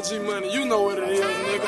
G Money, you know what it is, nigga.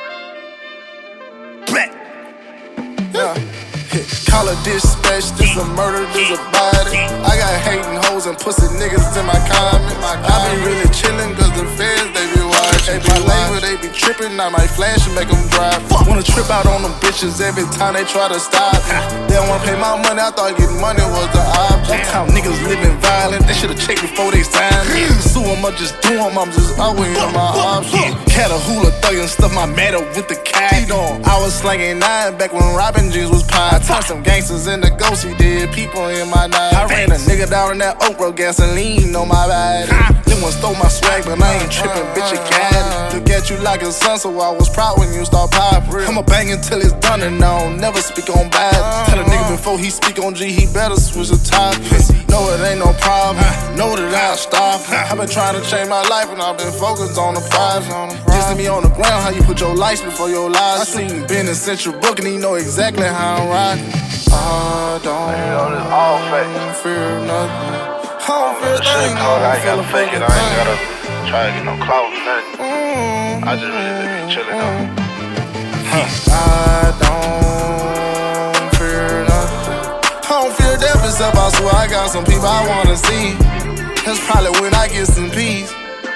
Black. Yeah. Call a dispatch, this a murder, this a body. I got hating hoes and pussy niggas in my comments. I be really chillin' cause the feds, they be watching. My label, they be trippin', I might flash and make them drive. Wanna trip out on them bitches every time they try to stop me. They don't wanna pay my money, I thought getting money was the object. How niggas living violent, they should've checked before they signed me. Sue them or just do them, I'm just always on my options. Had a hula thug and stuff my matter with the cat on. I was slanging 9 back when Robin Jeans was pine. I turned some gangsters into ghosts, he did people in my night. I ran a nigga down in that Oprah, gasoline on my body. Then one stole my swag, but I ain't trippin', bitch, you got it. Look at you like a son, so I was proud when you start poppin'. I'ma bang until it's done and I don't never speak on bad. Tell a nigga before he speak on G, he better switch the topic. Know it ain't no problem, know that I'll stop. I been trying to change my life and I've been focused on the prize. Dissing me on the ground, how you put your lights before your lies. I seen Ben in Central Book and he know exactly how I'm riding. I don't fear nothing. I don't fear nothing. I ain't gotta fake it, I ain't gotta try to get no clout or nothing. I just really be chillin' though. I don't fear nothing. I don't fear death except I swear I got some people I wanna see. That's probably when I get some peace.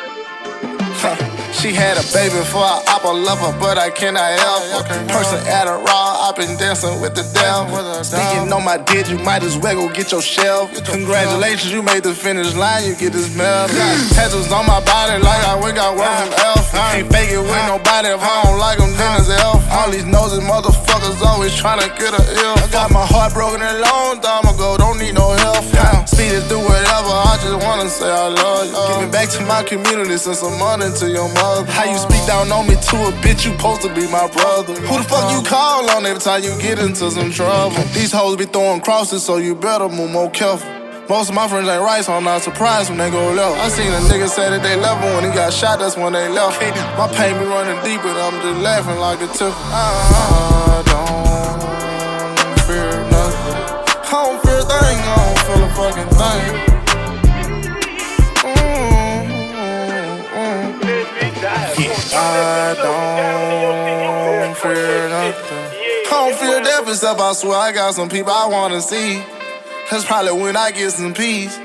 She had a baby before I love her, but I cannot help her. Person at a raw, I've been dancing with the devil. Speaking on my dick, you might as well go get your shelf. Congratulations, you made the finish line, you get this medal. Tattoos on my body like I went got work from Elf. Can't fake it with nobody if I don't like them, then it's Elf. All these nosy motherfuckers always tryna get a ill. I got my heart broken a long time ago, don't need no help. Speed it through whatever, I just wanna say I love you. Give me back to my community, send some money to your mother. How you speak down on me to a bitch, you supposed to be my brother. Who the fuck you call on every time you get into some trouble? These hoes be throwing crosses, so you better move more careful. Most of my friends ain't right, so I'm not surprised when they go left. I seen a nigga say that they left him when he got shot, that's when they left. My pain be running deep, but I'm just laughing like a tiff. I don't fear nothing. I don't fear a thing, I don't feel a fucking thing. I don't fear nothing. I don't fear death except I swear I got some people I wanna see. That's probably when I get some peace.